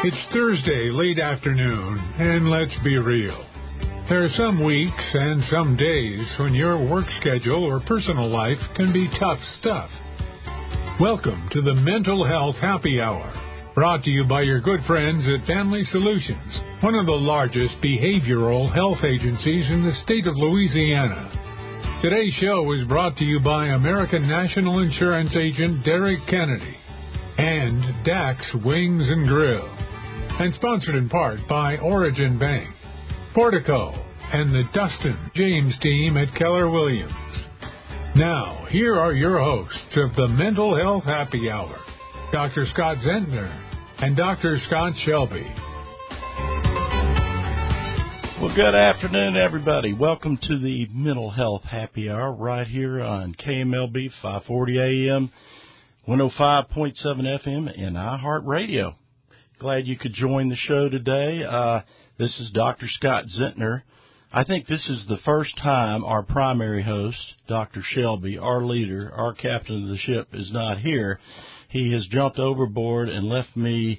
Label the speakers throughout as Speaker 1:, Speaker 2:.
Speaker 1: It's Thursday, late afternoon, and let's be real. There are some weeks and some days when your work schedule or personal life can be tough stuff. Welcome to the Mental Health Happy Hour, brought to you by your good friends at Family Solutions, one of the largest behavioral health agencies in the state of Louisiana. Today's show is brought to you by American National Insurance agent Derek Kennedy and Dax Wings and Grill, and sponsored in part by Origin Bank, Portico, and the Dustin James team at Keller Williams. Now, here are your hosts of the Mental Health Happy Hour, Dr. Scott Zentner and Dr. Scott Shelby.
Speaker 2: Well, good afternoon, everybody. Welcome to the Mental Health Happy Hour right here on KMLB 540 AM, 105.7 FM, and iHeartRadio. Glad you could join the show today. This is Dr. Scott Zentner. I think this is the first time our primary host, Dr. Shelby, our leader, our captain of the ship, is not here. He has jumped overboard and left me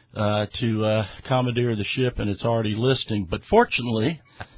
Speaker 2: to commandeer the ship, and it's already listing. But fortunately,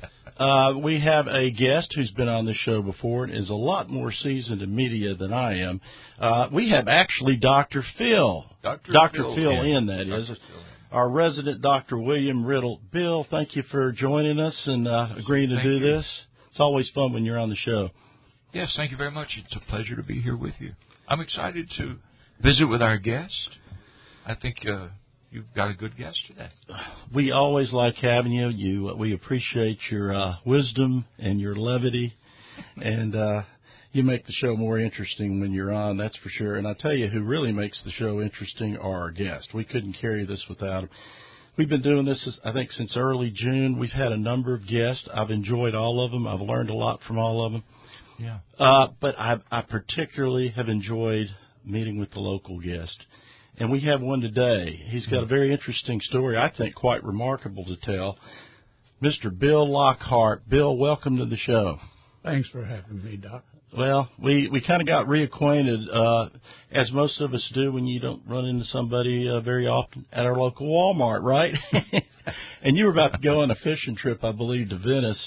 Speaker 2: we have a guest who's been on this show before and is a lot more seasoned in media than I am. We have actually Dr. Phil. Dr. Phil in, that is. Our resident Dr. William Riddle. Bill, thank you for joining us and agreeing to do this. It's always fun when you're on the show.
Speaker 3: Yes, thank you very much. It's a pleasure to be here with you. I'm excited to visit with our guest. I think you've got a good guest today.
Speaker 2: We always like having you. We appreciate your wisdom and your levity, and you make the show more interesting when you're on, that's for sure. And I tell you, who really makes the show interesting are our guests. We couldn't carry this without them. We've been doing this, I think, since early June. We've had a number of guests. I've enjoyed all of them. I've learned a lot from all of them.
Speaker 3: Yeah.
Speaker 2: But I particularly have enjoyed meeting with the local guest. And we have one today. He's got a very interesting story, I think quite remarkable to tell. Mr. Bill Lockhart. Bill, welcome to the show.
Speaker 4: Thanks for having me, Doc.
Speaker 2: Well, we kind of got reacquainted, as most of us do when you don't run into somebody very often at our local Walmart, right? And you were about to go on a fishing trip, I believe, to Venice.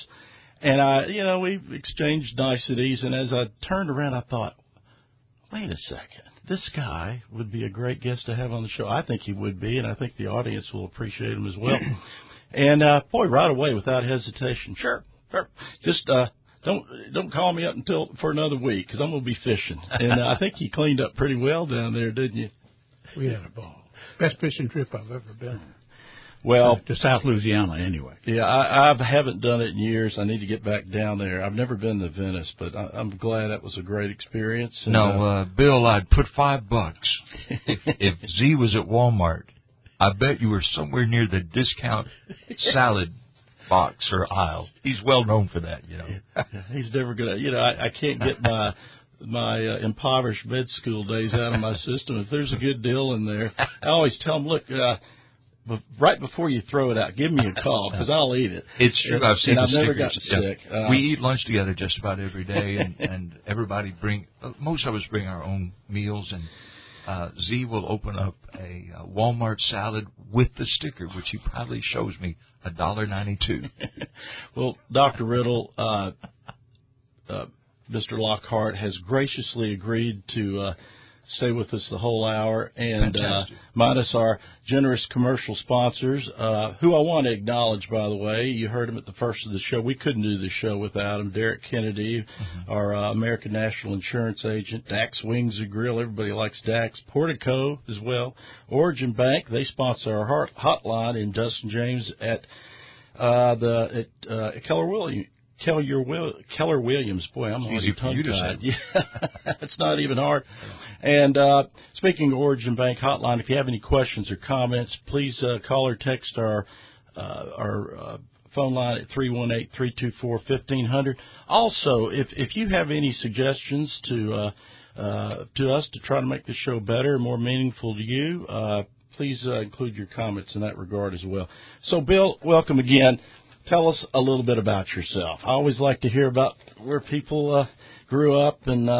Speaker 2: And we exchanged niceties. And as I turned around, I thought, wait a second. This guy would be a great guest to have on the show. I think he would be, and I think the audience will appreciate him as well. And, boy, right away, without hesitation, sure. Just don't call me up for another week, because I'm going to be fishing. And I think you cleaned up pretty well down there, didn't you?
Speaker 4: We had a ball. Best fishing trip I've ever been on.
Speaker 2: Well,
Speaker 4: to South Louisiana, anyway.
Speaker 2: Yeah, I haven't done it in years. I need to get back down there. I've never been to Venice, but I'm glad that was a great experience. And,
Speaker 3: no, Bill, I'd put $5 if Z was at Walmart. I bet you were somewhere near the discount salad box or aisle. He's well known for that,
Speaker 2: He's never gonna. I can't get my impoverished med school days out of my system. If there's a good deal in there, I always tell him, look. Right before you throw it out, give me a call, because I'll eat it.
Speaker 3: It's true. I've seen the
Speaker 2: I've never
Speaker 3: stickers.
Speaker 2: gotten sick.
Speaker 3: We eat lunch together just about every day, and everybody most of us bring our own meals, and Z will open up a Walmart salad with the sticker, which he probably shows me, $1.92.
Speaker 2: Well, Dr. Riddle, Mr. Lockhart has graciously agreed to stay with us the whole hour, and minus our generous commercial sponsors, who I want to acknowledge, by the way. You heard him at the first of the show. We couldn't do this show without him. Derek Kennedy, our American National Insurance agent, Dax Wings and Grill. Everybody likes Dax. Portico as well. Origin Bank, they sponsor our hotline, and Dustin James at Keller Williams. Keller Williams. Boy, I'm already tongue-tied. Yeah, it's not even hard. And speaking of Origin Bank Hotline, if you have any questions or comments, please call or text our phone line at 318-324-1500. Also, if you have any suggestions to us to try to make the show better and more meaningful to you, please include your comments in that regard as well. So, Bill, welcome again. Tell us a little bit about yourself. I always like to hear about where people grew up and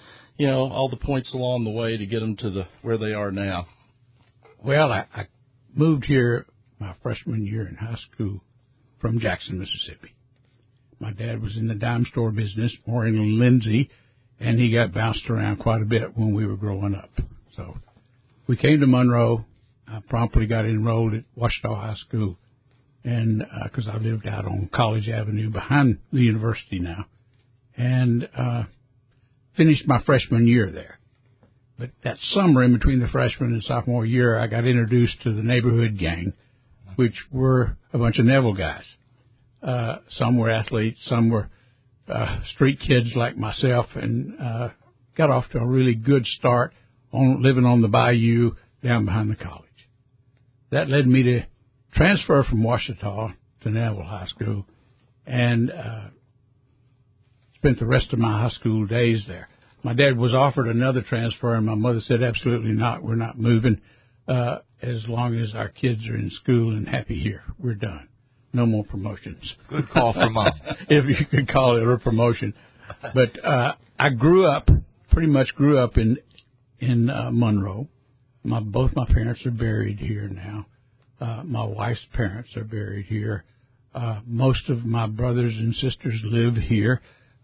Speaker 2: all the points along the way to get them to where they are now.
Speaker 4: Well, I moved here my freshman year in high school from Jackson, Mississippi. My dad was in the dime store business, more in Lindsay, and he got bounced around quite a bit when we were growing up. So we came to Monroe. I promptly got enrolled at Ouachita High School, and because I lived out on College Avenue behind the university now, and finished my freshman year there. But that summer, in between the freshman and sophomore year, I got introduced to the neighborhood gang, which were a bunch of Neville guys. Some were athletes, some were street kids like myself, and got off to a really good start on living on the bayou down behind the college. That led me to transfer from Ouachita to Neville High School and spent the rest of my high school days there. My dad was offered another transfer, and my mother said, absolutely not. We're not moving as long as our kids are in school and happy here. We're done. No more promotions.
Speaker 3: Good call from Mom.
Speaker 4: If you could call it a promotion. But I pretty much grew up in Monroe. Both my parents are buried here now. My wife's parents are buried here. Most of my brothers and sisters live here.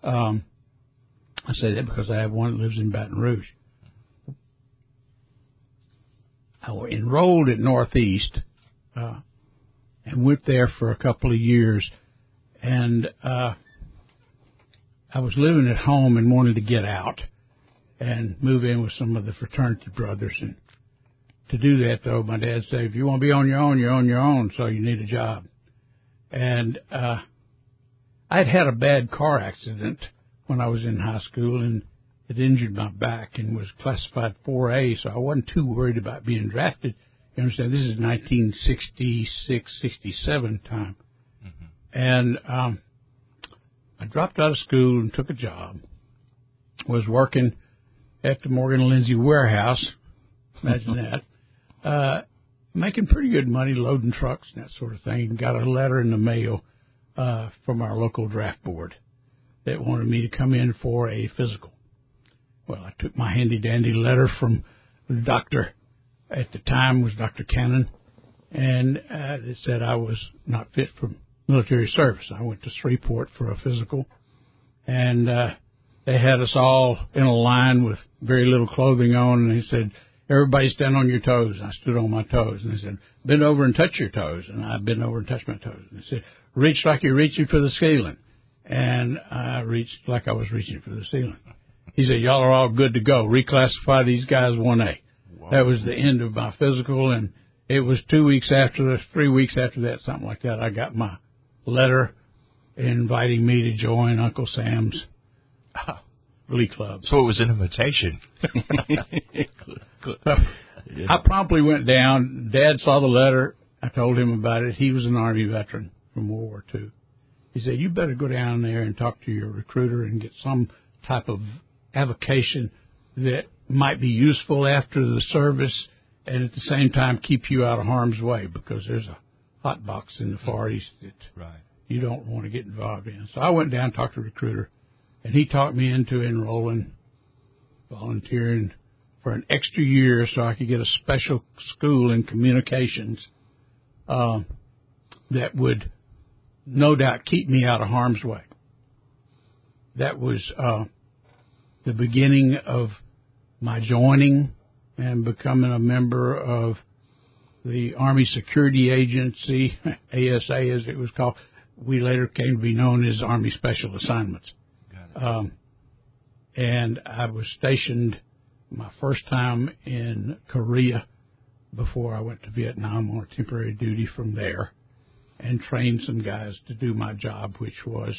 Speaker 4: I say that because I have one that lives in Baton Rouge. I was enrolled at Northeast and went there for a couple of years. And I was living at home and wanted to get out and move in with some of the fraternity brothers. And to do that, though, my dad said, if you want to be on your own, you're on your own, so you need a job. And I'd had a bad car accident when I was in high school, and it injured my back and was classified 4A, so I wasn't too worried about being drafted. You understand, this is 1966, 67 time. Mm-hmm. And I dropped out of school and took a job. Was working at the Morgan Lindsay warehouse. Imagine that. Making pretty good money, loading trucks and that sort of thing. Got a letter in the mail from our local draft board that wanted me to come in for a physical. Well, I took my handy-dandy letter from the doctor. At the time was Dr. Cannon, and it said I was not fit for military service. I went to Shreveport for a physical, and they had us all in a line with very little clothing on, and they said, everybody stand on your toes. And I stood on my toes, and they said, bend over and touch your toes. And I bent over and touched my toes. And they said, reach like you're reaching for the ceiling. And I reached like I was reaching for the ceiling. He said, y'all are all good to go. Reclassify these guys 1A. Wow. That was the end of my physical, and it was 3 weeks after that, something like that, I got my letter inviting me to join Uncle Sam's Glee Club.
Speaker 3: So it was an invitation.
Speaker 4: I promptly went down. Dad saw the letter. I told him about it. He was an Army veteran from World War II. He said, you better go down there and talk to your recruiter and get some type of avocation that might be useful after the service and at the same time keep you out of harm's way, because there's a hot box in the Far East that you don't want to get involved in. So I went down and talked to the recruiter, and he talked me into enrolling, volunteering for an extra year so I could get a special school in communications that would no doubt keep me out of harm's way. That was the beginning of my joining and becoming a member of the Army Security Agency, ASA as it was called. We later came to be known as Army Special Assignments. And I was stationed my first time in Korea before I went to Vietnam on a temporary duty from there, and trained some guys to do my job, which was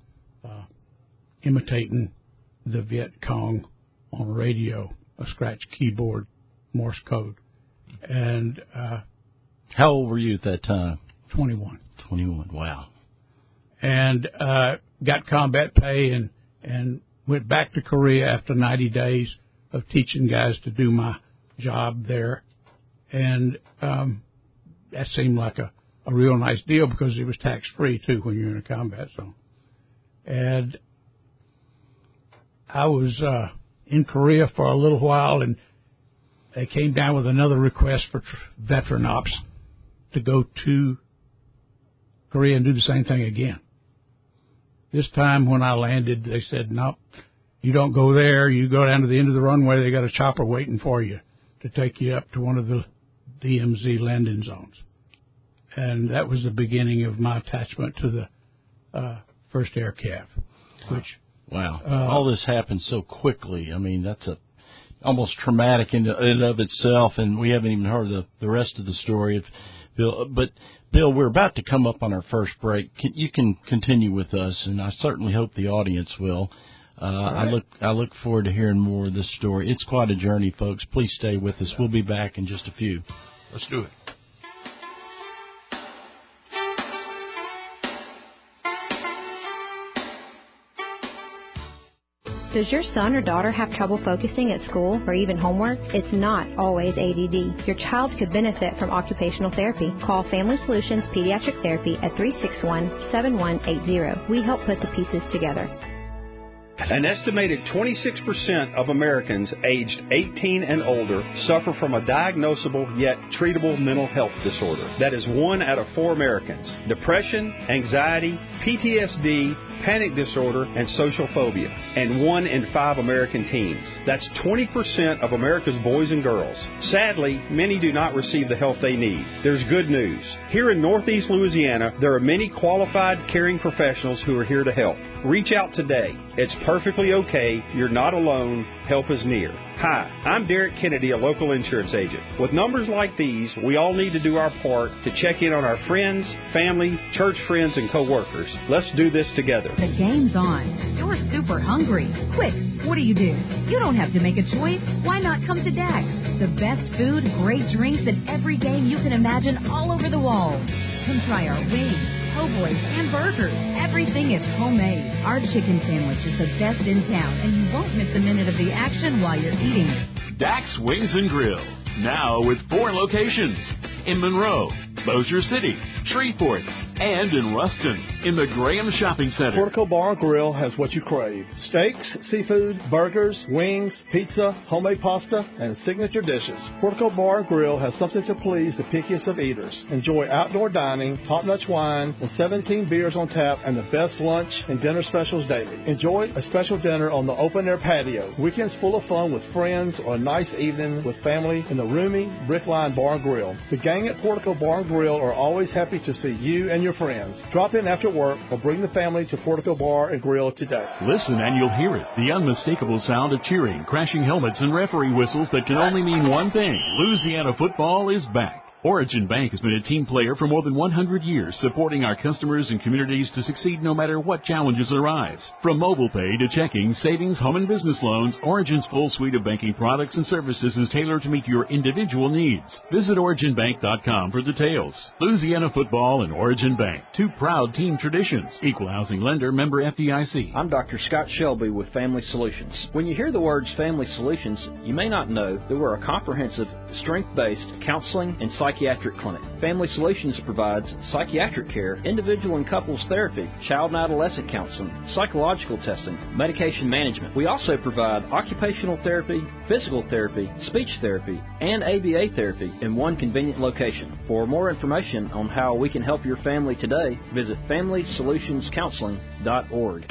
Speaker 4: imitating the Viet Cong on radio, a scratch keyboard, Morse code. And
Speaker 2: how old were you at that time?
Speaker 4: 21.
Speaker 2: 21, wow.
Speaker 4: And got combat pay and went back to Korea after 90 days of teaching guys to do my job there. And that seemed like a real nice deal because it was tax-free, too, when you're in a combat zone. And I was in Korea for a little while, and they came down with another request for veteran ops. to go to Korea and do the same thing again. This time when I landed, they said, "No, you don't go there. You go down to the end of the runway. They got a chopper waiting for you to take you up to one of the DMZ landing zones." And that was the beginning of my attachment to the 1st Air Cav, which...
Speaker 2: Wow. All this happened so quickly. I mean, that's almost traumatic in and of itself, and we haven't even heard the rest of the story. But, Bill, we're about to come up on our first break. You can continue with us, and I certainly hope the audience will. Right. I look forward to hearing more of this story. It's quite a journey, folks. Please stay with us. We'll be back in just a few.
Speaker 3: Let's do it.
Speaker 5: Does your son or daughter have trouble focusing at school or even homework? It's not always ADD. Your child could benefit from occupational therapy. Call Family Solutions Pediatric Therapy at 361-7180. We help put the pieces together.
Speaker 6: An estimated 26% of Americans aged 18 and older suffer from a diagnosable yet treatable mental health disorder. That is 1 out of 4 Americans. Depression, anxiety, PTSD, panic disorder, and social phobia. And 1 in 5 American teens. That's 20% of America's boys and girls. Sadly, many do not receive the help they need. There's good news. Here in Northeast Louisiana, there are many qualified, caring professionals who are here to help. Reach out today. It's perfectly okay. You're not alone. Help is near. Hi, I'm Derek Kennedy, a local insurance agent. With numbers like these, we all need to do our part to check in on our friends, family, church friends, and co-workers. Let's do this together.
Speaker 7: The game's on. You're super hungry. Quick, what do? You don't have to make a choice. Why not come to DAX? The best food, great drinks, and every game you can imagine all over the walls. Come try our wings, po' boys, and burgers. Everything is homemade. Our chicken sandwich is the best in town, and you won't miss a minute of the action while you're eating.
Speaker 8: DAX Wings and Grill, now with 4 locations. In Monroe, Bossier City, Shreveport, and in Ruston, in the Graham Shopping Center.
Speaker 9: Portico Bar and Grill has what you crave. Steaks, seafood, burgers, wings, pizza, homemade pasta, and signature dishes. Portico Bar and Grill has something to please the pickiest of eaters. Enjoy outdoor dining, top-notch wine, and 17 beers on tap, and the best lunch and dinner specials daily. Enjoy a special dinner on the open-air patio. Weekends full of fun with friends or a nice evening with family in the roomy, brick-lined bar and grill. The gang at Portico Bar and Grill are always happy to see you and your friends. Drop in after work or bring the family to Portico Bar and Grill today.
Speaker 8: Listen and you'll hear it. The unmistakable sound of cheering, crashing helmets, and referee whistles that can only mean one thing. Louisiana football is back. Origin Bank has been a team player for more than 100 years, supporting our customers and communities to succeed no matter what challenges arise. From mobile pay to checking, savings, home and business loans, Origin's full suite of banking products and services is tailored to meet your individual needs. Visit OriginBank.com for details. Louisiana football and Origin Bank, 2 proud team traditions. Equal housing lender, member FDIC.
Speaker 10: I'm Dr. Scott Shelby with Family Solutions. When you hear the words Family Solutions, you may not know that we're a comprehensive, strength-based counseling and psychiatric clinic. Family Solutions provides psychiatric care, individual and couples therapy, child and adolescent counseling, psychological testing, medication management. We also provide occupational therapy, physical therapy, speech therapy, and ABA therapy in one convenient location. For more information on how we can help your family today, visit FamilySolutionsCounseling.org.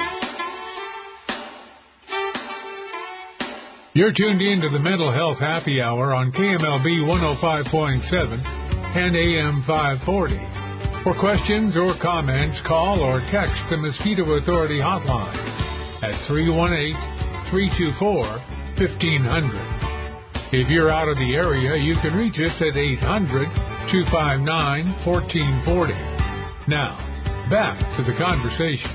Speaker 1: You're tuned in to the Mental Health Happy Hour on KMLB 105.7 and AM 540. For questions or comments, call or text the Mosquito Authority hotline at 318-324-1500. If you're out of the area, you can reach us at 800-259-1440. Now, back to the conversation.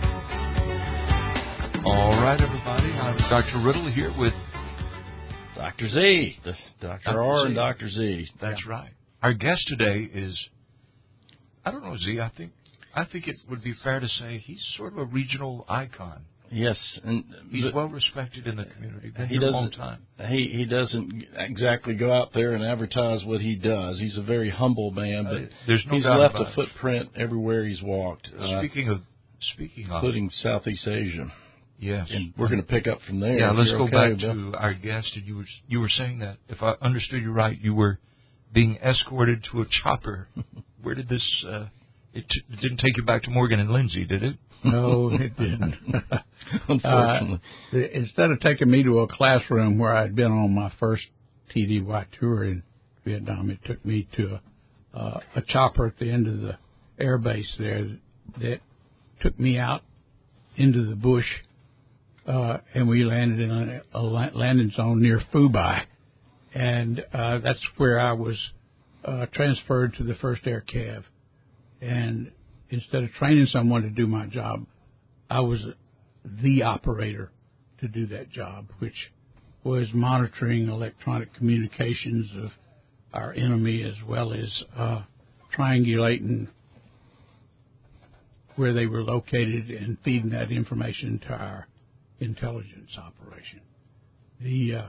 Speaker 3: All right, everybody. I'm Dr. Riddle here with
Speaker 2: Dr. Z, Dr. R and Dr. Z.
Speaker 3: That's right. Our guest today is, I don't know, Z, I think it would be fair to say he's sort of a regional icon.
Speaker 2: Yes, and
Speaker 3: he's well respected in the community. Been
Speaker 2: he
Speaker 3: here a
Speaker 2: doesn't.
Speaker 3: long time.
Speaker 2: He doesn't exactly go out there and advertise what he does. He's a very humble man, but
Speaker 3: there's no
Speaker 2: he's
Speaker 3: doubt
Speaker 2: left
Speaker 3: about
Speaker 2: a footprint everywhere he's walked.
Speaker 3: Speaking of,
Speaker 2: including Southeast Asia.
Speaker 3: Yes,
Speaker 2: and we're going to pick up from there.
Speaker 3: Yeah, let's go back to our guest. And you were saying that, if I understood you right, you were being escorted to a chopper. Where did this? It didn't take you back to Morgan and Lindsay, did it?
Speaker 4: No, it didn't.
Speaker 2: Unfortunately.
Speaker 4: Instead of taking me to a classroom where I'd been on my first TDY tour in Vietnam, it took me to a chopper at the end of the air base there that took me out into the bush, and we landed in a landing zone near Phu Bai, and that's where I was transferred to the 1st Air Cav. And instead of training someone to do my job, I was the operator to do that job, which was monitoring electronic communications of our enemy as well as triangulating where they were located and feeding that information to our intelligence operation. The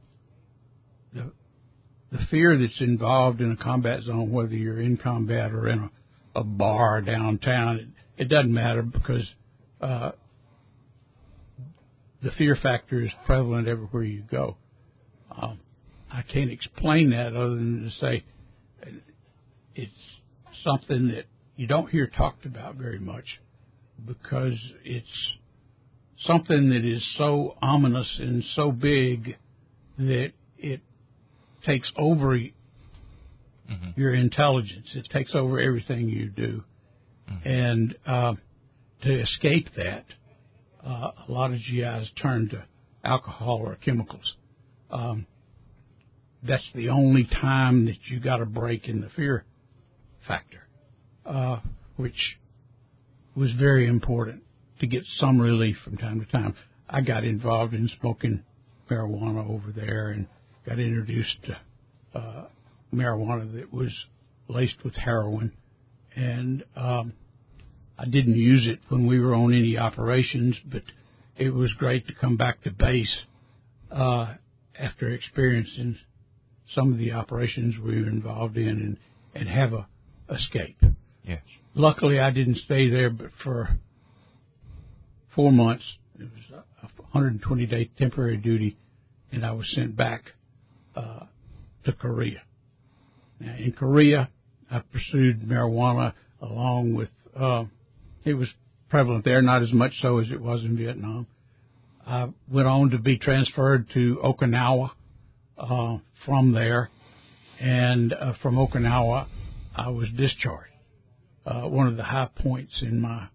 Speaker 4: fear that's involved in a combat zone, whether you're in combat or in a bar downtown, it doesn't matter because the fear factor is prevalent everywhere you go. I can't explain that other than to say it's something that you don't hear talked about very much because it's something that is so ominous and so big that it takes over your intelligence. It takes over everything you do. And to escape that, a lot of GIs turn to alcohol or chemicals. That's the only time that you got a break in the fear factor, which was very important to get some relief from time to time. I got involved in smoking marijuana over there and got introduced to marijuana that was laced with heroin. And I didn't use it when we were on any operations, but it was great to come back to base after experiencing some of the operations we were involved in and have a escape.
Speaker 3: Yes.
Speaker 4: Luckily, I didn't stay there, but for 4 months, it was a 120-day temporary duty, and I was sent back to Korea. Now, in Korea, I pursued marijuana along with, it was prevalent there, not as much so as it was in Vietnam. I went on to be transferred to Okinawa from there, and from Okinawa, I was discharged. One of the high points in my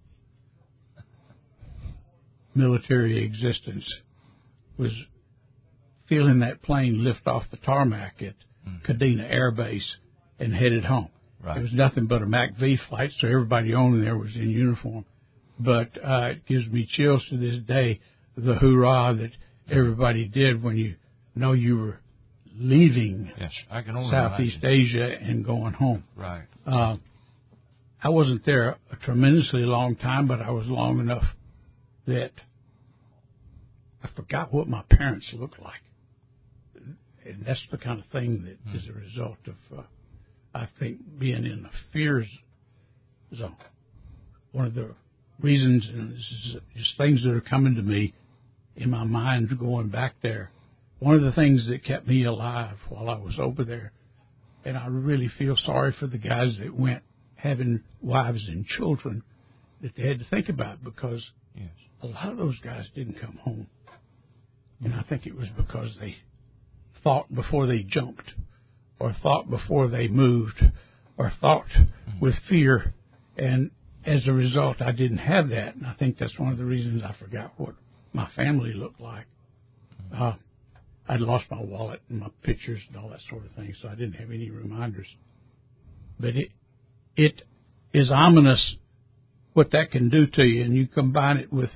Speaker 4: military existence was feeling that plane lift off the tarmac at Kadena Air Base and headed home.
Speaker 3: Right.
Speaker 4: It was nothing but a MAC-V flight, so everybody on there was in uniform. But it gives me chills to this day, the hoorah that everybody did when you know you were leaving
Speaker 3: I can only
Speaker 4: Southeast
Speaker 3: imagine.
Speaker 4: Asia and going home.
Speaker 3: Right.
Speaker 4: I wasn't there a tremendously long time, but I was long enough that I forgot what my parents looked like. And that's the kind of thing that is a result of, I think, being in a fear zone. One of the reasons, and this is just things that are coming to me in my mind going back there, one of the things that kept me alive while I was over there, and I really feel sorry for the guys that went having wives and children that they had to think about, because a lot of those guys didn't come home. And I think it was because they thought before they jumped, or thought before they moved, or thought with fear. And as a result, I didn't have that. And I think that's one of the reasons I forgot what my family looked like. I'd lost my wallet and my pictures and all that sort of thing, so I didn't have any reminders. But it is ominous what that can do to you, and you combine it with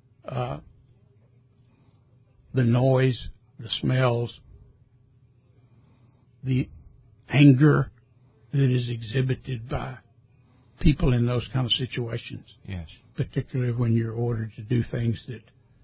Speaker 4: the noise, the smells, the anger that is exhibited by people in those kind of situations.
Speaker 3: Yes.
Speaker 4: Particularly when you're ordered to do things that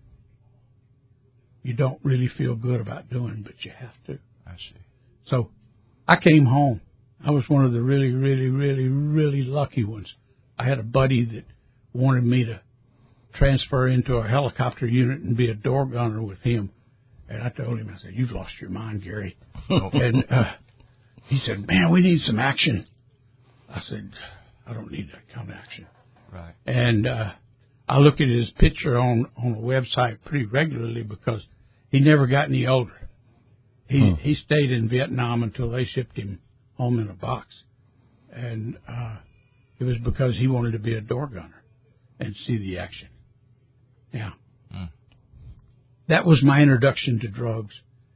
Speaker 4: you don't really feel good about doing, but you have to.
Speaker 3: I see.
Speaker 4: So I came home. I was one of the really, really, really, really lucky ones. I had a buddy that wanted me to transfer into a helicopter unit and be a door gunner with him. And I told him, I said, "You've lost your mind, Gary." And he said, man, we need some action. I said, I don't need that kind of action.
Speaker 3: Right.
Speaker 4: And I look at his picture on the website pretty regularly because he never got any older. He stayed in Vietnam until they shipped him home in a box. And it was because he wanted to be a door gunner and see the action. Yeah. That was my introduction to drugs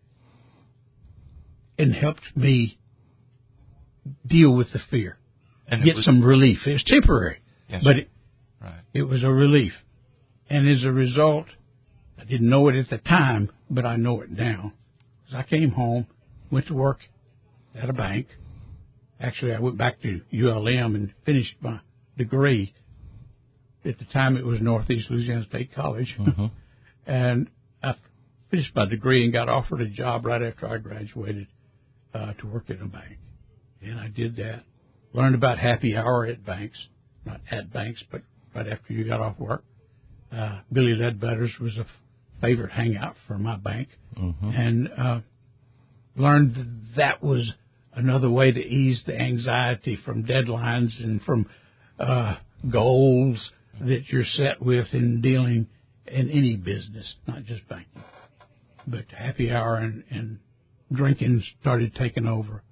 Speaker 4: and helped me deal with the fear, and get some relief. It was temporary, but it was a relief. And as a result, I didn't know it at the time, but I know it now. As I came home, went to work at a bank. Actually, I went back to ULM and finished my degree. At the time, it was Northeast Louisiana State College. And I finished my degree and got offered a job right after I graduated to work at a bank. And I did that. Learned about happy hour at banks. Not at banks, but right after you got off work. Billy Ledbetter's was a favorite hangout for my bank. And learned that was another way to ease the anxiety from deadlines and from goals that you're set with in dealing in any business, not just banking. But happy hour and drinking started taking over.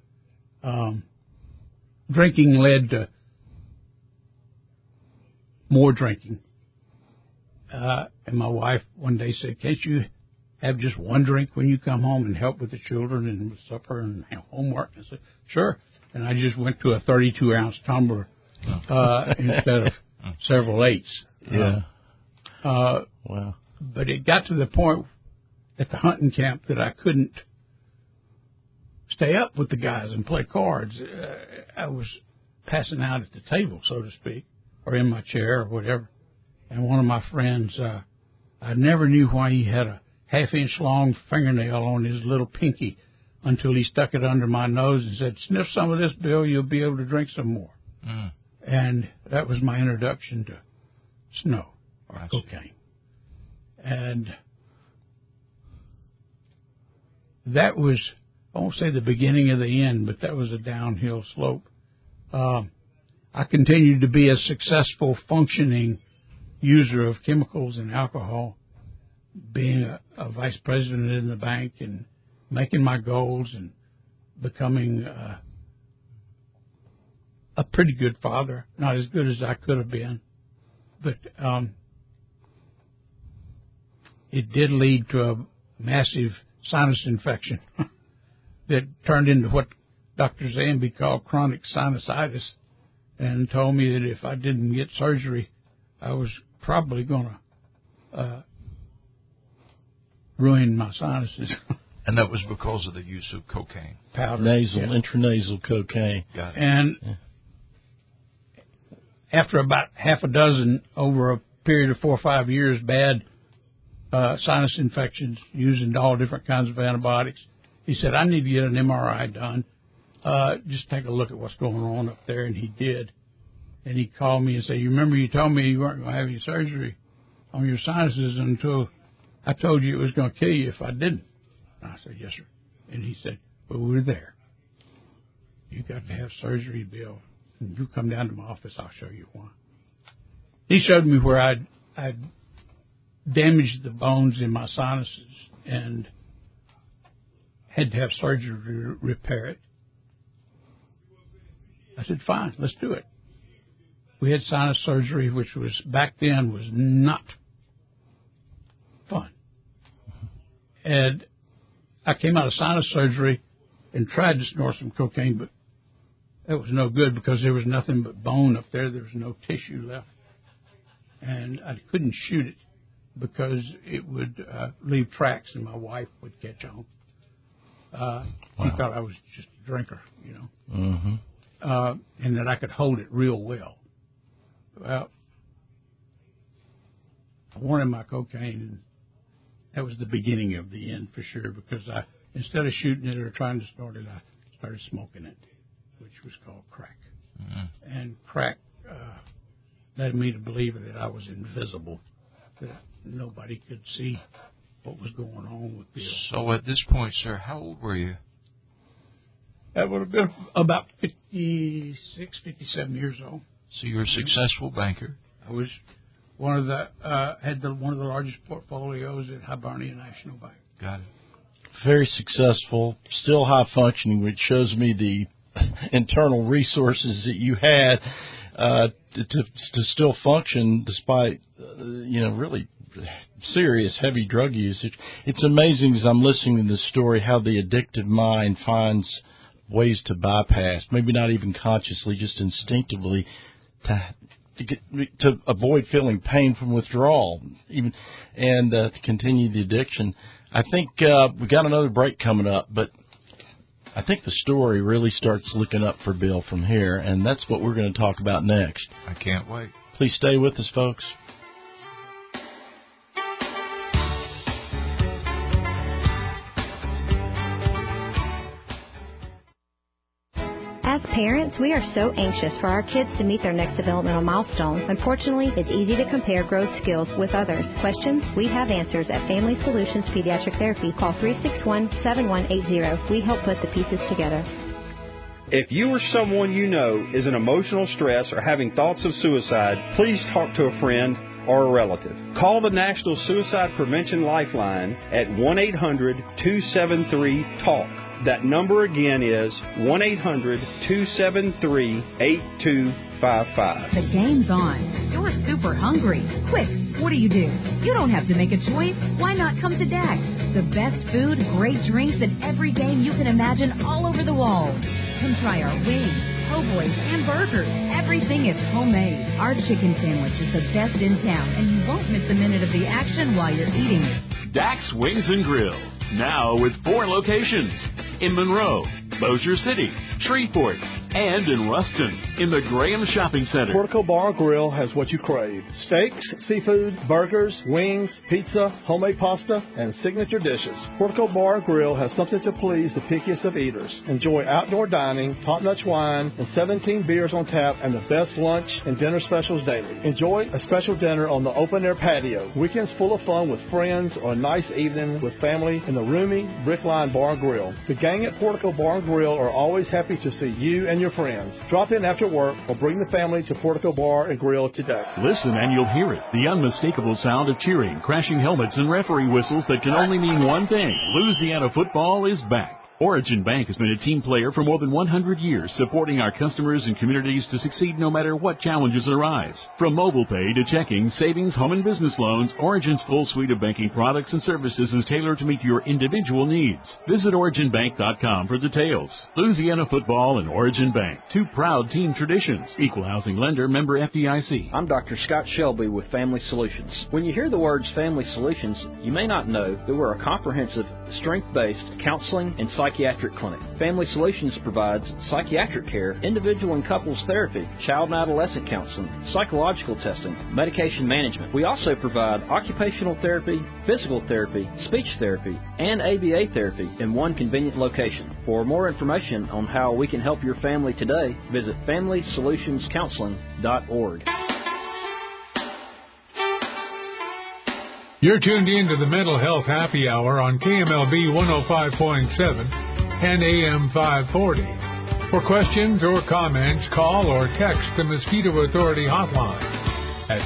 Speaker 4: Drinking led to more drinking. And my wife one day said, can't you have just one drink when you come home and help with the children and with supper and homework? I said, sure. And I just went to a 32-ounce tumbler instead of several eights.
Speaker 2: Wow.
Speaker 4: But it got to the point at the hunting camp that I couldn't stay up with the guys and play cards. I was passing out at the table, so to speak, or in my chair or whatever. And one of my friends, I never knew why he had a half-inch long fingernail on his little pinky until he stuck it under my nose and said, sniff some of this, Bill, you'll be able to drink some more. And that was my introduction to snow or cocaine. And that was, I won't say the beginning of the end, but that was a downhill slope. I continued to be a successful, functioning user of chemicals and alcohol, being a vice president in the bank and making my goals and becoming a pretty good father, not as good as I could have been. But it did lead to a massive sinus infection that turned into what Dr. Zambi called chronic sinusitis, and told me that if I didn't get surgery, I was probably going to ruin my sinuses.
Speaker 3: And that was because of the use of cocaine.
Speaker 4: Powder.
Speaker 2: Intranasal cocaine.
Speaker 3: Got it.
Speaker 4: And after about half a dozen over a period of 4 or 5 years, bad sinus infections, using all different kinds of antibiotics, he said, I need to get an MRI done. Just take a look at what's going on up there. And he did. And he called me and said, you remember you told me you weren't going to have any surgery on your sinuses until I told you it was going to kill you if I didn't. And I said, yes, sir. And he said, well, we're there. You got to have surgery, Bill. And you come down to my office, I'll show you why. He showed me where I'd damaged the bones in my sinuses and had to have surgery to repair it. I said, fine, let's do it. We had sinus surgery, which was back then was not fun. And I came out of sinus surgery and tried to snort some cocaine, but that was no good because there was nothing but bone up there. There was no tissue left. And I couldn't shoot it because it would leave tracks and my wife would catch on. She thought I was just a drinker, you know. And that I could hold it real well. Well, I wanted my cocaine, and that was the beginning of the end for sure, because instead of shooting it or trying to snort it, I started smoking it, which was called crack. And crack led me to believe that I was invisible, that nobody could see what was going on with Bill.
Speaker 3: So at this point, sir, how old were you?
Speaker 4: That would have been about 56, 57 years old.
Speaker 3: So you're a successful banker.
Speaker 4: I was one of the one of the largest portfolios at Hibernia National Bank.
Speaker 3: Got it.
Speaker 2: Very successful, still high functioning, which shows me the internal resources that you had to still function despite really serious heavy drug usage. It's amazing as I'm listening to this story how the addictive mind finds ways to bypass, maybe not even consciously, just instinctively, to avoid feeling pain from withdrawal, and to continue the addiction. I think we got another break coming up, but I think the story really starts looking up for Bill from here, and that's what we're going to talk about next.
Speaker 3: I can't wait.
Speaker 2: Please stay with us, folks.
Speaker 5: As parents, we are so anxious for our kids to meet their next developmental milestone. Unfortunately, it's easy to compare growth skills with others. Questions? We have answers at Family Solutions Pediatric Therapy. Call 361-7180. We help put the pieces together.
Speaker 6: If you or someone you know is in emotional stress or having thoughts of suicide, please talk to a friend or a relative. Call the National Suicide Prevention Lifeline at 1-800-273-TALK. That number again is 1-800-273-8255.
Speaker 7: The game's on. You're super hungry. Quick, what do? You don't have to make a choice. Why not come to Dax? The best food, great drinks, and every game you can imagine all over the walls. Come try our wings, po' boys, and burgers. Everything is homemade. Our chicken sandwich is the best in town, and you won't miss a minute of the action while you're eating it.
Speaker 8: Dax Wings and Grill, now with 4 locations in Monroe, Bossier City, Shreveport, and in Ruston in the Graham Shopping Center.
Speaker 9: Portico Bar and Grill has what you crave. Steaks, seafood, burgers, wings, pizza, homemade pasta, and signature dishes. Portico Bar and Grill has something to please the pickiest of eaters. Enjoy outdoor dining, top-notch wine, and 17 beers on tap, and the best lunch and dinner specials daily. Enjoy a special dinner on the open-air patio. Weekends full of fun with friends or a nice evening with family in the roomy brick-lined bar and grill. The gang at Portico Bar and Grill are always happy to see you and your friends. Drop in after work or bring the family to Portico Bar and Grill today.
Speaker 8: Listen and you'll hear it. The unmistakable sound of cheering, crashing helmets, and referee whistles that can only mean one thing. Louisiana football is back. Origin Bank has been a team player for more than 100 years, supporting our customers and communities to succeed no matter what challenges arise. From mobile pay to checking, savings, home and business loans, Origin's full suite of banking products and services is tailored to meet your individual needs. Visit OriginBank.com for details. Louisiana football and Origin Bank, 2 proud team traditions. Equal housing lender, member FDIC.
Speaker 10: I'm Dr. Scott Shelby with Family Solutions. When you hear the words Family Solutions, you may not know that we're a comprehensive, strength-based counseling and psychiatric clinic. Family Solutions provides psychiatric care, individual and couples therapy, child and adolescent counseling, psychological testing, medication management. We also provide occupational therapy, physical therapy, speech therapy, and ABA therapy in one convenient location. For more information on how we can help your family today, visit FamilySolutionsCounseling.org.
Speaker 1: You're tuned in to the Mental Health Happy Hour on KMLB 105.7 and AM 540. For questions or comments, call or text the Mosquito Authority hotline at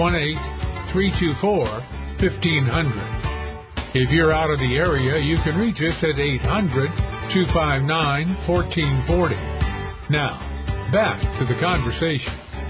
Speaker 1: 318-324-1500. If you're out of the area, you can reach us at 800-259-1440. Now, back to the conversation.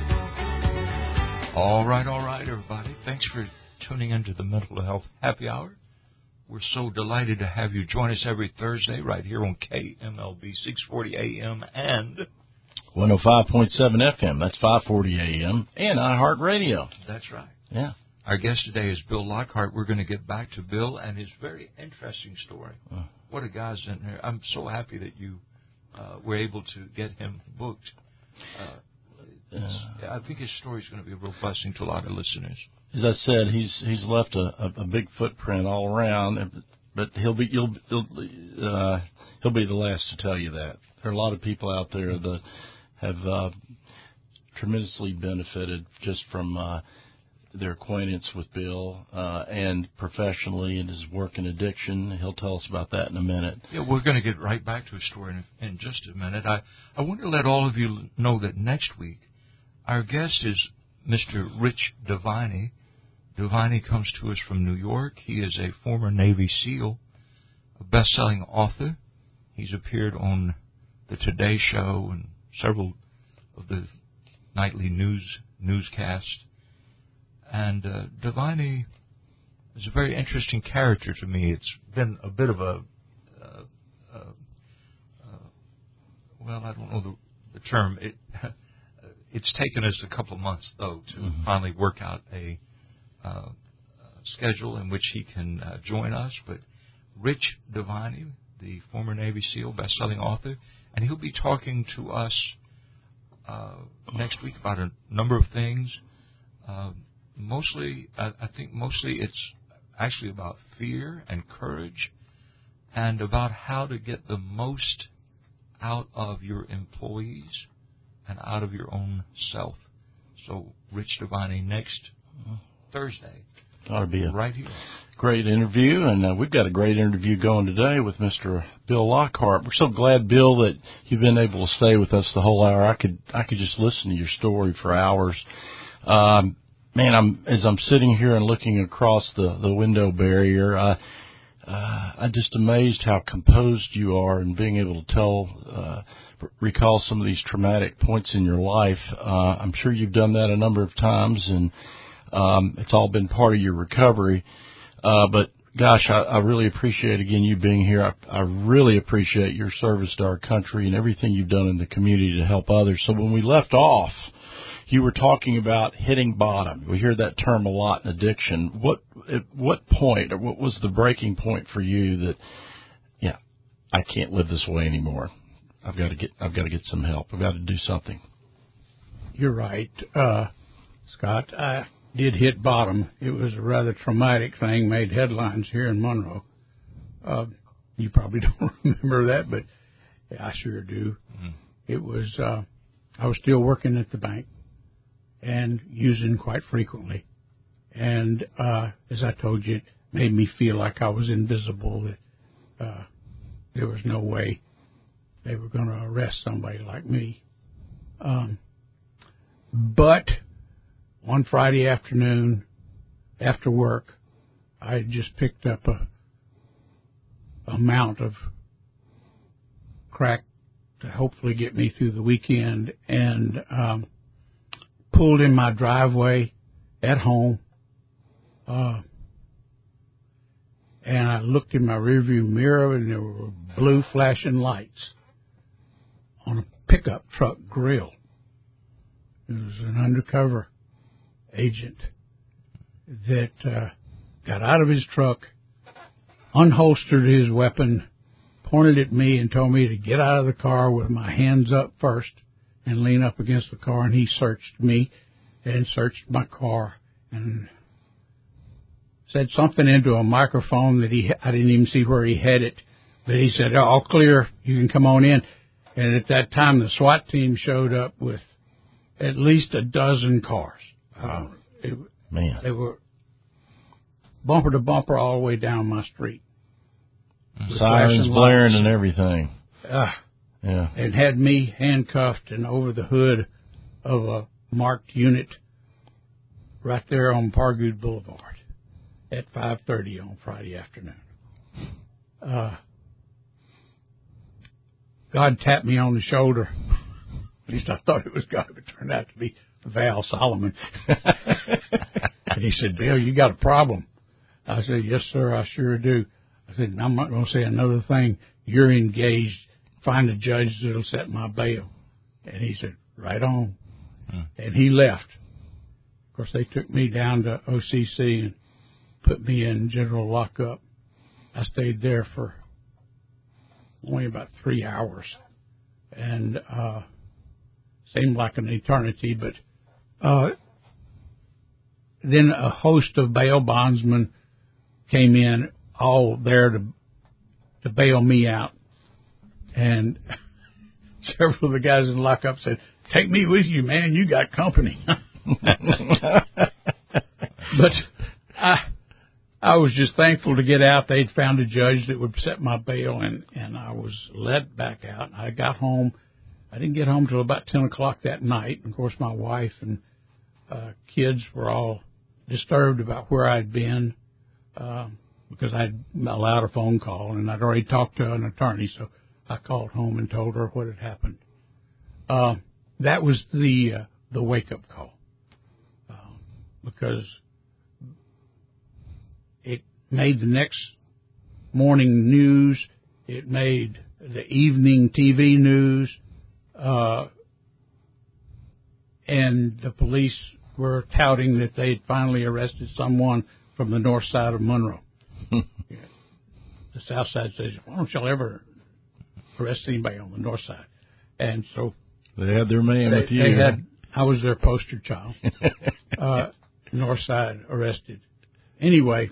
Speaker 3: All right, everybody. Thanks for tuning into the Mental Health Happy Hour. We're so delighted to have you join us every Thursday right here on KMLB 640 AM and
Speaker 2: 105.7 FM. That's 540 AM and iHeartRadio.
Speaker 3: That's right.
Speaker 2: Yeah.
Speaker 3: Our guest today is Bill Lockhart. We're going to get back to Bill and his very interesting story. What a guy's in there. I'm so happy that you were able to get him booked. I think his story is going to be a real blessing to a lot of listeners.
Speaker 2: As I said, he's left a big footprint all around, but he'll be the last to tell you that. There are a lot of people out there that have tremendously benefited just from their acquaintance with Bill and professionally in his work in addiction. He'll tell us about that in a minute.
Speaker 3: Yeah, we're going to get right back to his story in just a minute. I want to let all of you know that next week our guest is Mr. Rich Devine. Devine comes to us from New York. He is a former Navy SEAL, a best-selling author. He's appeared on the Today Show and several of the nightly newscasts. And Devine is a very interesting character to me. It's been a bit of a, well, I don't know the term. It's taken us a couple of months, though, to finally work out a schedule in which he can join us. But Rich Devine, the former Navy SEAL, best-selling author, and he'll be talking to us next week about a number of things. Mostly, I think it's actually about fear and courage and about how to get the most out of your employees and out of your own self. So, Rich Devine next Thursday.
Speaker 2: Ought to be
Speaker 3: right here.
Speaker 2: Great interview, and we've got a great interview going today with Mr. Bill Lockhart. We're so glad, Bill, that you've been able to stay with us the whole hour. I could just listen to your story for hours. Man, as I'm sitting here and looking across the window barrier, I'm just amazed how composed you are and being able to recall some of these traumatic points in your life. I'm sure you've done that a number of times, and it's all been part of your recovery. But gosh, I really appreciate, again, you being here. I really appreciate your service to our country and everything you've done in the community to help others. So when we left off, you were talking about hitting bottom. We hear that term a lot in addiction. At what point, or what was the breaking point for you that, yeah, I can't live this way anymore. I've got to get some help. I've got to do something.
Speaker 4: You're right, Scott. I did hit bottom. It was a rather traumatic thing, made headlines here in Monroe. You probably don't remember that, but I sure do. Mm-hmm. It was, I was still working at the bank and using quite frequently. And as I told you, it made me feel like I was invisible, that there was no way they were going to arrest somebody like me. But one Friday afternoon, after work, I had just picked up a amount of crack to hopefully get me through the weekend, and pulled in my driveway at home, and I looked in my rearview mirror, and there were blue flashing lights on a pickup truck grill. It was an undercover agent that got out of his truck, unholstered his weapon, pointed at me, and told me to get out of the car with my hands up first and lean up against the car. And he searched me and searched my car and said something into a microphone that I didn't even see where he had it, but he said, all clear, you can come on in. And at that time, the SWAT team showed up with at least a dozen cars.
Speaker 2: Man.
Speaker 4: They were bumper to bumper all the way down my street.
Speaker 2: Sirens blaring and everything.
Speaker 4: Yeah.
Speaker 2: And
Speaker 4: had me handcuffed and over the hood of a marked unit right there on Pargood Boulevard at 5:30 on Friday afternoon. God tapped me on the shoulder. At least I thought it was God, but it turned out to be Val Solomon. And he said, Bill, you got a problem. I said, yes, sir, I sure do. I said, I'm not going to say another thing. You're engaged. Find a judge that'll set my bail. And he said, right on. And he left. Of course, they took me down to OCC and put me in general lockup. I stayed there for only about 3 hours. And seemed like an eternity, but then a host of bail bondsmen came in, all there to bail me out. And several of the guys in lockup said, take me with you, man. You got company. But I was just thankful to get out. They'd found a judge that would set my bail, and I was let back out. I got home. I didn't get home till about 10 o'clock that night. And, of course, my wife and kids were all disturbed about where I'd been because I'd allowed a phone call, and I'd already talked to an attorney, so I called home and told her what had happened. That was the wake-up call because it made the next morning news. It made the evening TV news. And the police were touting that they'd finally arrested someone from the north side of Monroe. The south side says, why don't y'all ever arrest anybody on the north side? And so
Speaker 2: they had their man with you.
Speaker 4: I was their poster child. North side arrested. Anyway,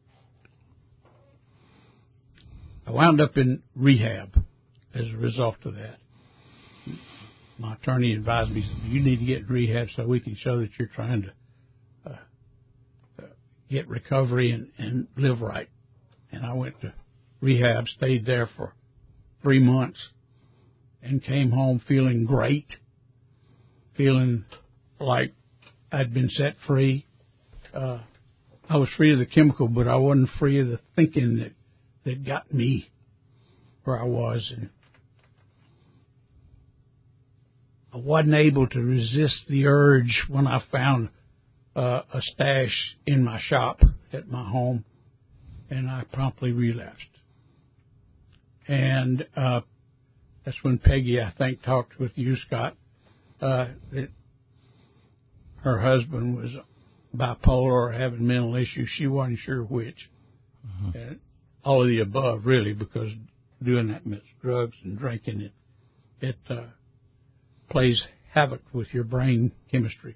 Speaker 4: I wound up in rehab as a result of that. My attorney advised me, you need to get in rehab so we can show that you're trying to get recovery and live right. And I went to rehab, stayed there for 3 months, and came home feeling great, feeling like I'd been set free. I was free of the chemical, but I wasn't free of the thinking that got me where I was. And I wasn't able to resist the urge when I found a stash in my shop at my home, and I promptly relapsed. And that's when Peggy, I think, talked with you, Scott, that her husband was bipolar or having mental issues. She wasn't sure which. And all of the above, really, because doing that much drugs and drinking, it plays havoc with your brain chemistry.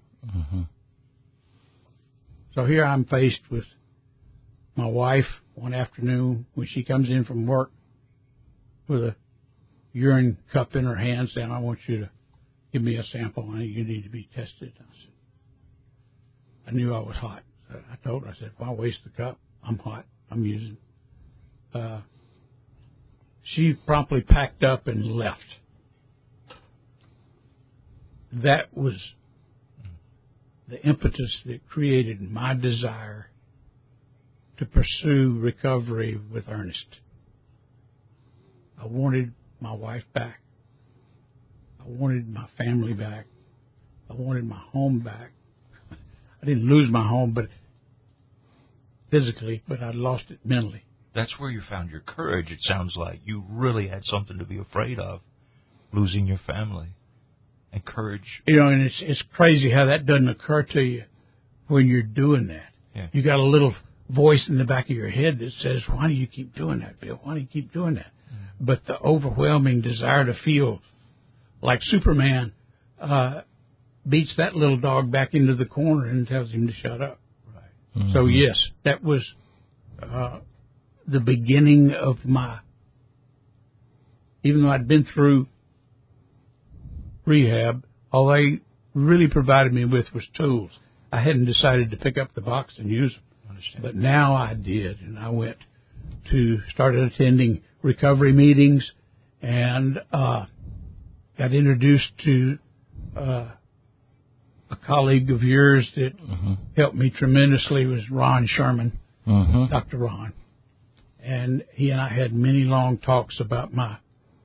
Speaker 4: So here I'm faced with my wife one afternoon when she comes in from work with a urine cup in her hand saying, I want you to give me a sample. You need to be tested. I knew I was hot. So I told her, I said, why waste the cup? I'm hot. I'm using. She promptly packed up and left. That was the impetus that created my desire to pursue recovery with Ernest. I wanted my wife back. I wanted my family back. I wanted my home back. I didn't lose my home, but physically, but I lost it mentally.
Speaker 3: That's where you found your courage, it sounds like. You really had something to be afraid of, losing your family. And courage.
Speaker 4: You know, and it's crazy how that doesn't occur to you when you're doing that.
Speaker 3: Yeah.
Speaker 4: You got a little voice in the back of your head that says, why do you keep doing that, Bill? Why do you keep doing that? But the overwhelming desire to feel like Superman beats that little dog back into the corner and tells him to shut up. Right. So, yes, that was the beginning of my, even though I'd been through rehab, all they really provided me with was tools. I hadn't decided to pick up the box and use them. But now I did, and I started attending recovery meetings and got introduced to a colleague of yours that helped me tremendously was Ron Sherman, Dr. Ron. And he and I had many long talks about my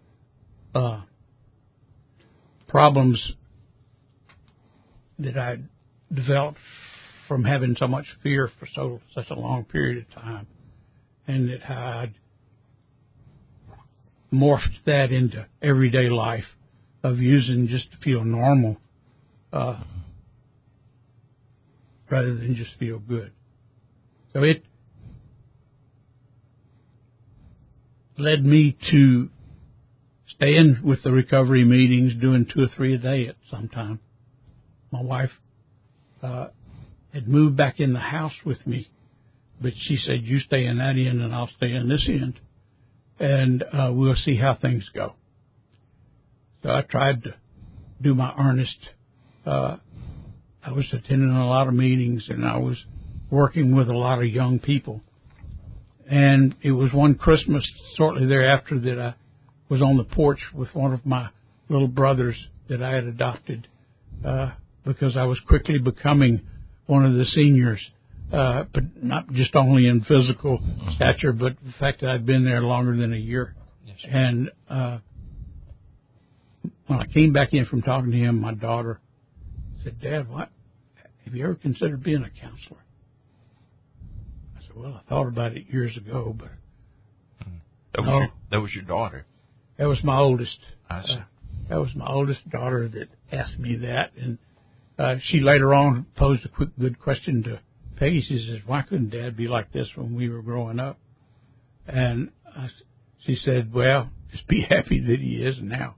Speaker 4: problems that I developed from having so much fear for such a long period of time, and that I'd morphed that into everyday life of using just to feel normal rather than just feel good. So it led me to staying with the recovery meetings, doing 2 or 3 a day at some time. My wife had moved back in the house with me, but she said, you stay in that end and I'll stay in this end, and we'll see how things go. So I tried to do my Ernest. I was attending a lot of meetings, and I was working with a lot of young people. And it was one Christmas shortly thereafter that I was on the porch with one of my little brothers that I had adopted because I was quickly becoming one of the seniors, but not just only in physical stature, but the fact that I'd been there longer than a year. Yes. And when I came back in from talking to him, my daughter said, "Dad, what? Have you ever considered being a counselor?" I said, "Well, I thought about it years ago, but
Speaker 3: that was your daughter."
Speaker 4: That was my oldest.
Speaker 3: I see.
Speaker 4: That was my oldest daughter that asked me that, and she later on posed a good question to Peggy. She says, "Why couldn't Dad be like this when we were growing up?" And she said, "Well, just be happy that he is now."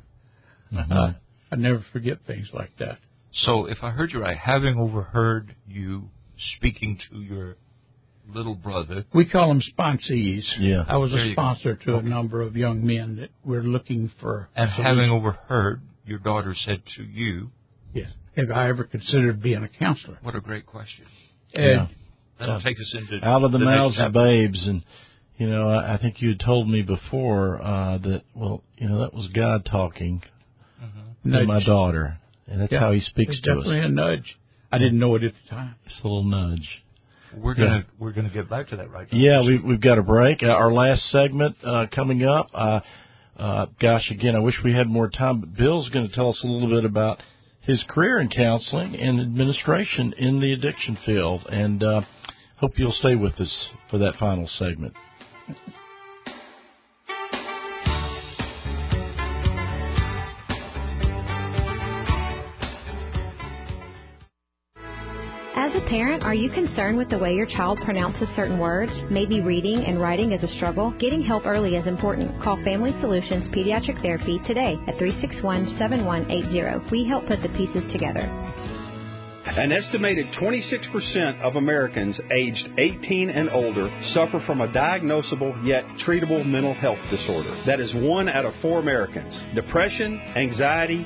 Speaker 4: I never forget things like that.
Speaker 3: So if I heard you right, having overheard you speaking to your little brother.
Speaker 4: We call them sponsees.
Speaker 2: Yeah.
Speaker 4: I was a sponsor to a number of young men that were looking for
Speaker 3: And having overheard, your daughter said to you.
Speaker 4: Yes. Have I ever considered being a counselor?
Speaker 3: What a great question.
Speaker 2: Yeah.
Speaker 3: That'll take us into
Speaker 2: out of the mouths
Speaker 3: next
Speaker 2: of babes. And, you know, I think you had told me before that, well, you know, that was God talking to my daughter. And that's how he speaks to us.
Speaker 4: Definitely a nudge. I didn't know it at the time.
Speaker 2: It's a little nudge.
Speaker 3: We're gonna get back to that right now.
Speaker 2: Yeah, we've got a break. Our last segment coming up. Gosh, again, I wish we had more time, but Bill's going to tell us a little bit about his career in counseling and administration in the addiction field. And hope you'll stay with us for that final segment.
Speaker 5: As a parent, are you concerned with the way your child pronounces certain words? Maybe reading and writing is a struggle? Getting help early is important. Call Family Solutions Pediatric Therapy today at 361-7180. We help put the pieces together.
Speaker 6: An estimated 26% of Americans aged 18 and older suffer from a diagnosable yet treatable mental health disorder. That is 1 out of 4 Americans. Depression, anxiety,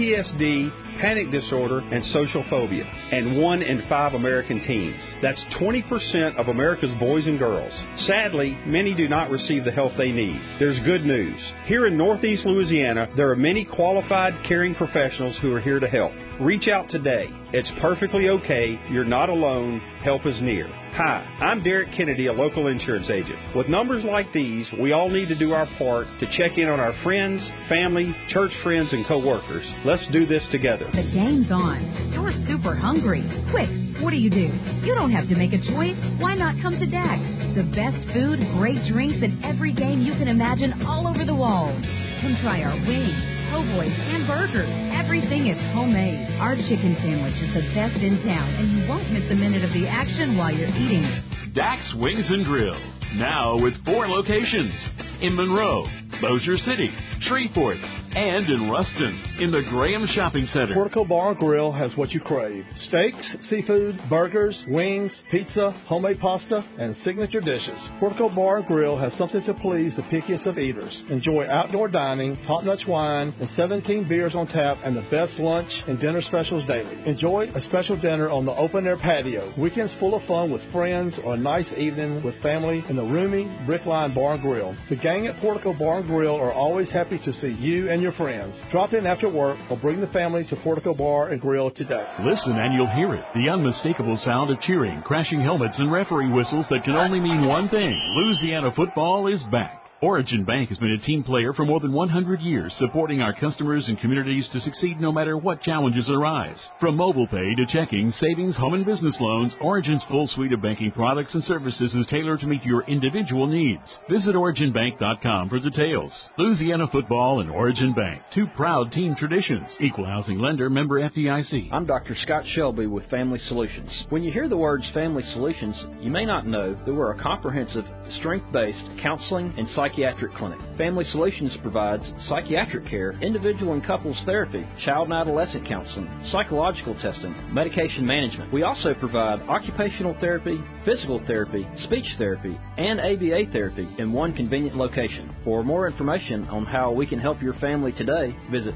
Speaker 6: PTSD, panic disorder, and social phobia. And 1 in 5 American teens. That's 20% of America's boys and girls. Sadly, many do not receive the help they need. There's good news. Here in Northeast Louisiana, there are many qualified caring professionals who are here to help. Reach out today. It's perfectly okay. You're not alone. Help is near. Hi, I'm Derek Kennedy, a local insurance agent. With numbers like these, we all need to do our part to check in on our friends, family, church friends, and co-workers. Let's do this together.
Speaker 7: The game's on. You're super hungry. Quick, what do? You don't have to make a choice. Why not come to DAX? The best food, great drinks, and every game you can imagine all over the walls. Come try our wings, po' boys, and burgers. Everything is homemade. Our chicken sandwich is the best in town, and you won't miss a minute of the action while you're eating.
Speaker 8: Dax Wings and Grill, now with 4 locations in Monroe, Bossier City, Shreveport, and in Ruston in the Graham Shopping Center.
Speaker 9: Portico Bar and Grill has what you crave. Steaks, seafood, burgers, wings, pizza, homemade pasta, and signature dishes. Portico Bar and Grill has something to please the pickiest of eaters. Enjoy outdoor dining, top-notch wine, and 17 beers on tap, and the best lunch and dinner specials daily. Enjoy a special dinner on the open-air patio. Weekends full of fun with friends or a nice evening with family in the roomy Brickline Bar and Grill. The gang at Portico Bar and Grill are always happy to see you and your friends. Drop in after work or bring the family to Portico Bar and Grill today.
Speaker 8: Listen and you'll hear it. The unmistakable sound of cheering, crashing helmets, and referee whistles that can only mean one thing. Louisiana football is back. Origin Bank has been a team player for more than 100 years, supporting our customers and communities to succeed no matter what challenges arise. From mobile pay to checking, savings, home and business loans, Origin's full suite of banking products and services is tailored to meet your individual needs. Visit OriginBank.com for details. Louisiana football and Origin Bank, 2 proud team traditions. Equal housing lender, member FDIC.
Speaker 10: I'm Dr. Scott Shelby with Family Solutions. When you hear the words Family Solutions, you may not know that we're a comprehensive, strength-based counseling and psychiatric clinic. Family Solutions provides psychiatric care, individual and couples therapy, child and adolescent counseling, psychological testing, medication management. We also provide occupational therapy, physical therapy, speech therapy, and ABA therapy in one convenient location. For more information on how we can help your family today, visit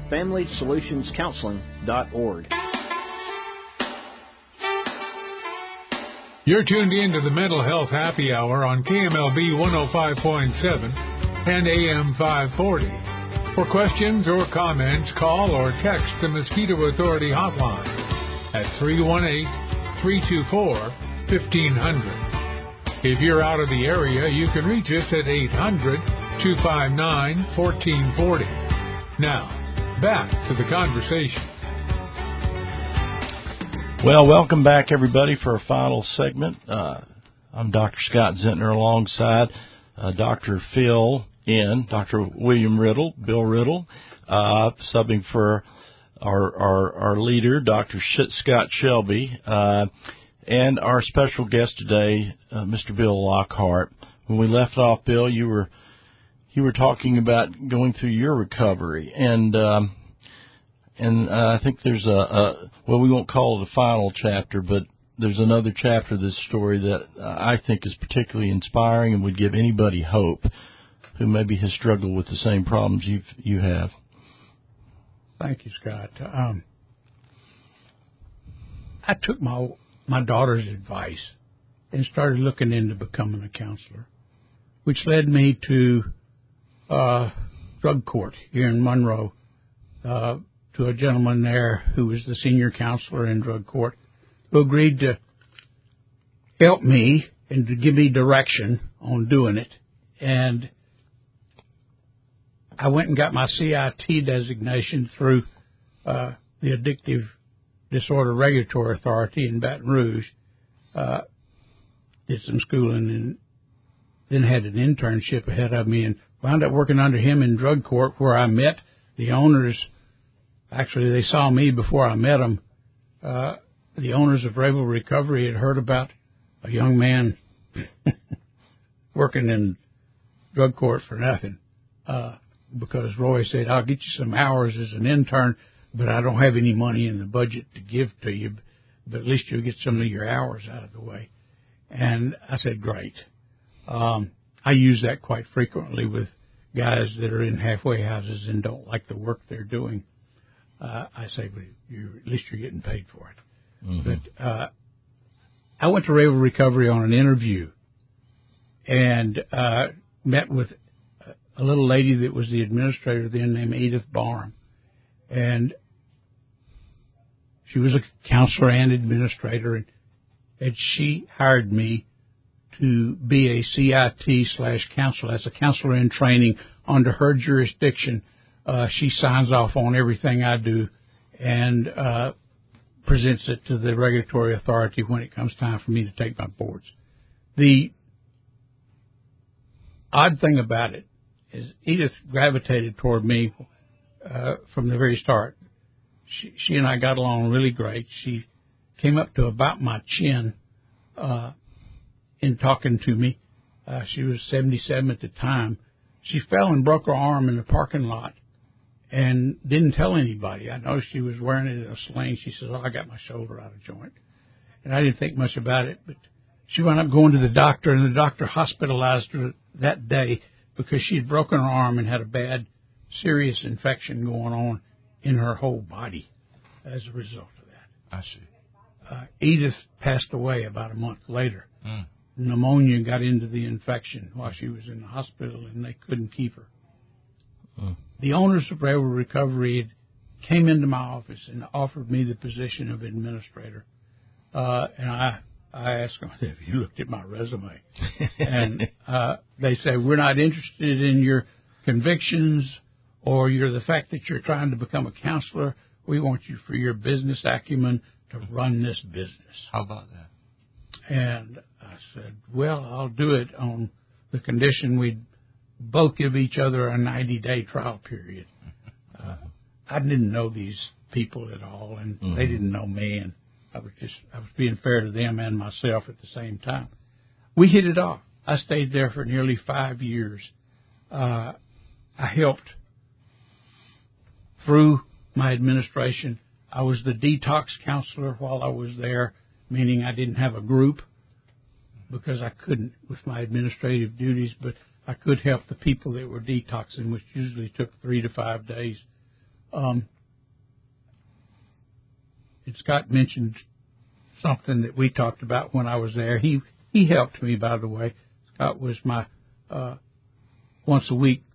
Speaker 10: FamilySolutionsCounseling.org.
Speaker 1: You're tuned in to the Mental Health Happy Hour on KMLB 105.7 and AM 540. For questions or comments, call or text the Mosquito Authority hotline at 318-324-1500. If you're out of the area, you can reach us at 800-259-1440. Now, back to the conversation.
Speaker 2: Well, welcome back, everybody, for our final segment. I'm Dr. Scott Zentner alongside Dr. Phil N., Dr. William Riddle, Bill Riddle, subbing for our leader, Dr. Scott Shelby, and our special guest today, Mr. Bill Lockhart. When we left off, Bill, you were talking about going through your recovery, and I think there's well, we won't call it a final chapter, but there's another chapter of this story that I think is particularly inspiring and would give anybody hope who maybe has struggled with the same problems you have.
Speaker 4: Thank you, Scott. I took my daughter's advice and started looking into becoming a counselor, which led me to drug court here in Monroe, to a gentleman there who was the senior counselor in drug court, who agreed to help me and to give me direction on doing it. And I went and got my CIT designation through the Addictive Disorder Regulatory Authority in Baton Rouge. Did some schooling and then had an internship ahead of me and wound up working under him in drug court, where I met the owners. Actually, they saw me before I met them. The owners of Rayville Recovery had heard about a young man working in drug court for nothing, because Roy said, I'll get you some hours as an intern, but I don't have any money in the budget to give to you, but at least you'll get some of your hours out of the way. And I said, great. I use that quite frequently with guys that are in halfway houses and don't like the work they're doing. I say, but at least you're getting paid for it. Mm-hmm. But I went to Rayville Recovery on an interview and met with a little lady that was the administrator then named Edith Barham. And she was a counselor and administrator, and she hired me to be a CIT/counselor. As a counselor in training under her jurisdiction. She signs off on everything I do and presents it to the regulatory authority when it comes time for me to take my boards. The odd thing about it is Edith gravitated toward me from the very start. She and I got along really great. She came up to about my chin in talking to me. She was 77 at the time. She fell and broke her arm in the parking lot and didn't tell anybody. I noticed she was wearing it in a sling. She says, I got my shoulder out of joint. And I didn't think much about it, but she wound up going to the doctor, and the doctor hospitalized her that day because she had broken her arm and had a bad, serious infection going on in her whole body as a result of that.
Speaker 3: I see.
Speaker 4: Edith passed away about a month later. Pneumonia got into the infection while she was in the hospital, and they couldn't keep her. The owners of Rayville Recovery came into my office and offered me the position of administrator. And I asked them, have you looked at my resume? And they said, we're not interested in your convictions or the fact that you're trying to become a counselor. We want you for your business acumen to run this business.
Speaker 3: How about that?
Speaker 4: And I said, well, I'll do it on the condition we'd both give each other a 90-day trial period. I didn't know these people at all, and they didn't know me, and I was being fair to them and myself at the same time. We hit it off. I stayed there for nearly 5 years. I helped through my administration. I was the detox counselor while I was there, meaning I didn't have a group because I couldn't with my administrative duties, but I could help the people that were detoxing, which usually took 3 to 5 days. And Scott mentioned something that we talked about when I was there. He helped me, by the way. Scott was my once a week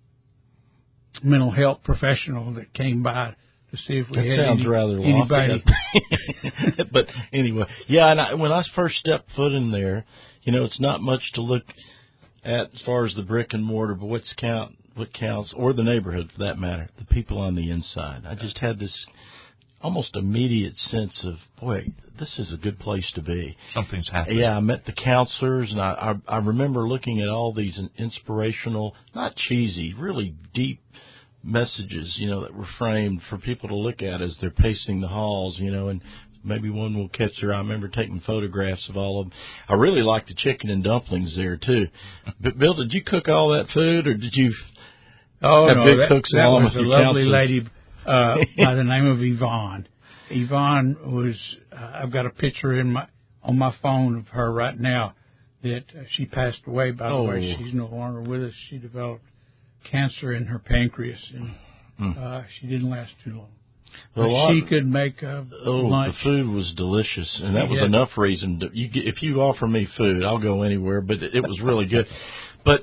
Speaker 4: mental health professional that came by to see if we had anybody.
Speaker 2: But anyway, yeah. And when I first stepped foot in there, it's not much to look at as far as the brick and mortar, but what counts, or the neighborhood for that matter, the people on the inside. I just had this almost immediate sense of, boy, this is a good place to be.
Speaker 3: Something's happening.
Speaker 2: Yeah, I met the counselors, and I remember looking at all these inspirational, not cheesy, really deep messages, that were framed for people to look at as they're pacing the halls, and maybe one will catch their eye. I remember taking photographs of all of them. I really liked the chicken and dumplings there, too. But, Bill, did you cook all that food, or did you have big cooks along with your counselors?
Speaker 4: That was a lovely lady by the name of Yvonne. Yvonne was, I've got a picture on my phone of her right now that she passed away, by the way. She's no longer with us. She developed cancer in her pancreas, and she didn't last too long. Well, she could make lunch.
Speaker 2: The food was delicious, and that was enough reason. If you offer me food, I'll go anywhere, but it was really good. But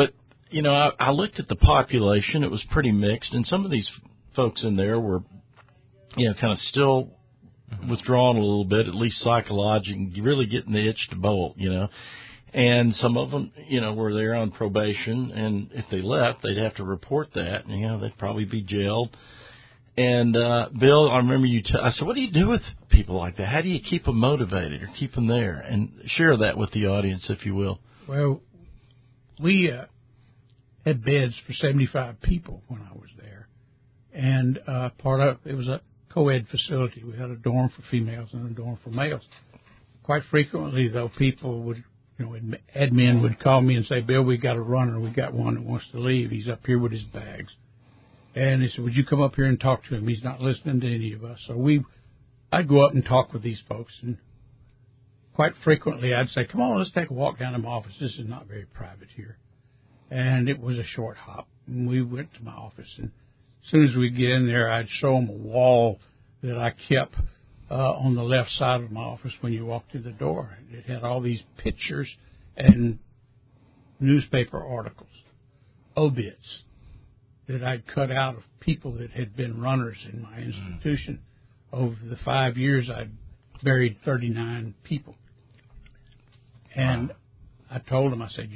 Speaker 2: I looked at the population. It was pretty mixed, and some of these folks in there were, kind of still withdrawn a little bit, at least psychologically, really getting the itch to bolt, And some of them, were there on probation, and if they left, they'd have to report that, and, they'd probably be jailed. And, Bill, I remember I said, what do you do with people like that? How do you keep them motivated or keep them there? And share that with the audience, if you will.
Speaker 4: Well, we had beds for 75 people when I was there. And it was a co-ed facility. We had a dorm for females and a dorm for males. Quite frequently, though, people would, admin would call me and say, Bill, we got a runner. We got one that wants to leave. He's up here with his bags. And they said, would you come up here and talk to him? He's not listening to any of us. So I'd go up and talk with these folks. And quite frequently, I'd say, come on, let's take a walk down to my office. This is not very private here. And it was a short hop. And we went to my office. And as soon as we get in there, I'd show them a wall that I kept on the left side of my office when you walk through the door. It had all these pictures and newspaper articles, obits that I'd cut out of people that had been runners in my institution. Over the 5 years, I'd buried 39 people. And I told them, I said,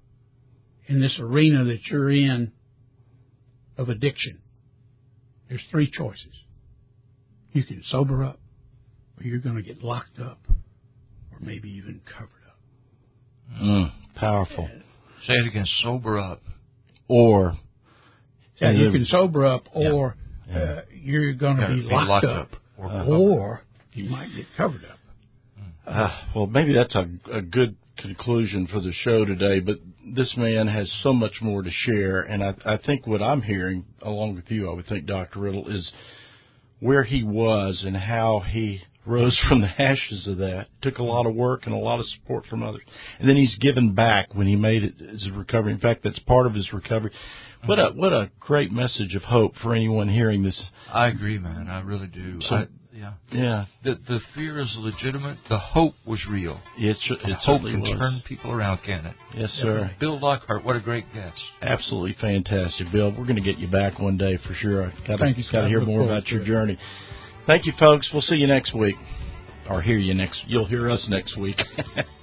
Speaker 4: in this arena that you're in of addiction, there's three choices. You can sober up, or you're going to get locked up, or maybe even covered up.
Speaker 2: Powerful.
Speaker 3: Say it again, sober up.
Speaker 2: Or...
Speaker 4: Yeah, you can sober up, or you're going to be locked up. Or you might get covered up.
Speaker 2: Well, maybe that's a good conclusion for the show today, but this man has so much more to share, and I think what I'm hearing, along with you, I would think, Dr. Riddle, is where he was and how he rose from the ashes of that. Took a lot of work and a lot of support from others. And then he's given back when he made it his recovery. In fact, that's part of his recovery. What a great message of hope for anyone hearing this.
Speaker 3: I agree, man. I really do.
Speaker 2: So, yeah.
Speaker 3: The fear is legitimate. The hope was real.
Speaker 2: It
Speaker 3: hope can turn people around, can it?
Speaker 2: Yes, sir.
Speaker 3: Bill Lockhart, what a great guest.
Speaker 2: Absolutely fantastic, Bill. We're going to get you back one day for sure. I've got to hear more about your journey. Thank you, folks. We'll see you next week. Or you'll hear us next week.